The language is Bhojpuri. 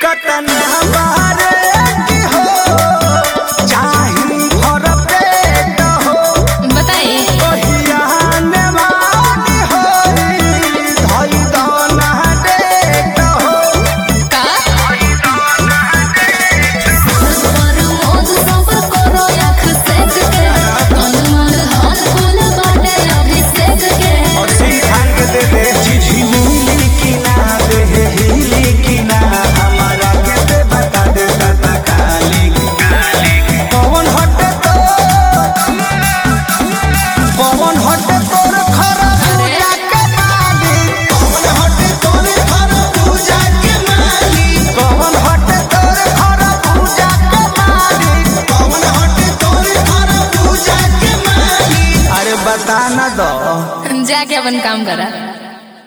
कतना बारे की हो चाही भर पेट हो बताइए कहिया ने मानी हो धई दाना डेट हो का पर मोद सब करो आँख सेक के तन मन हाथ फूल बाटे अभिषेक के और सिंघार के दे दे चिझी मिली की ना दे हिली की ना हमारा के दे बता दे बता काली कौन हटे तो कौन हटे तोर खरा पूजा के मालिक कौन हटे तोर खरा पूजा के मालिक कौन हटे तोर खरा पूजा के मालिक कौन हटे तोर खरा पूजा के मालिक अरे बता ना दो जाके अपन काम करा।